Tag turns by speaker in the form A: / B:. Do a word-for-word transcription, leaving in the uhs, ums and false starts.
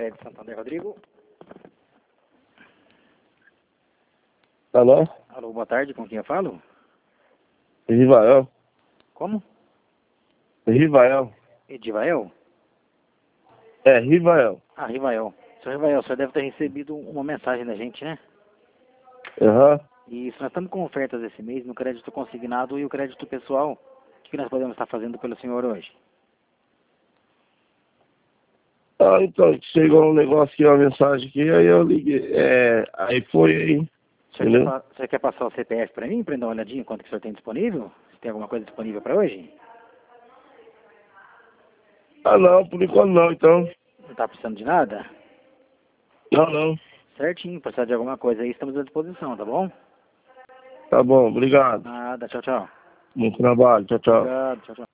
A: tarde, Santander, Rodrigo.
B: Alô?
A: Alô, boa tarde, com quem eu falo?
B: Rivael.
A: Como?
B: Rivael.
A: Edivael?
B: É, Rivael.
A: Ah, Rivael. Seu Rivael, o senhor deve ter recebido uma mensagem da gente, né?
B: Aham.
A: Isso, nós estamos com ofertas esse mês no crédito consignado e o crédito pessoal. O que nós podemos estar fazendo pelo senhor hoje?
B: Ah, então, chegou um negócio aqui, uma mensagem aqui, aí eu liguei. É, aí foi aí,
A: O senhor, quer,
B: entendeu?
A: pa- o senhor quer passar o C P F para mim, para dar uma olhadinha quanto que o senhor tem disponível? Se tem alguma coisa disponível para hoje?
B: Ah, não, por enquanto não, então.
A: Não está precisando de nada?
B: Não, não.
A: Certinho, precisar de alguma coisa aí, estamos à disposição, tá bom?
B: Tá bom, obrigado.
A: Nada, tchau, tchau.
B: Bom trabalho, tchau, tchau.
A: Obrigado, tchau, tchau.